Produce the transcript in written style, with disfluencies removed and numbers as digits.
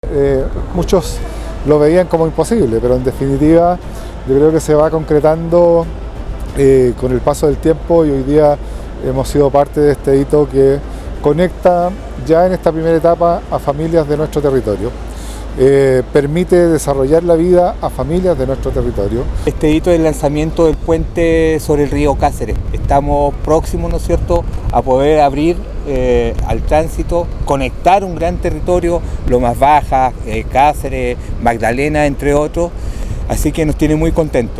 Muchos lo veían como imposible, pero en definitiva yo creo que se va concretando con el paso del tiempo, y hoy día hemos sido parte de este hito que conecta ya en esta primera etapa a familias de nuestro territorio. Permite desarrollar la vida a familias de nuestro territorio. Este hito es el lanzamiento del puente sobre el río Cáceres. Estamos próximos, ¿no es cierto?, a poder abrir al tránsito, conectar un gran territorio, Lomas Bajas, Cáceres, Magdalena, entre otros. Así que nos tiene muy contentos.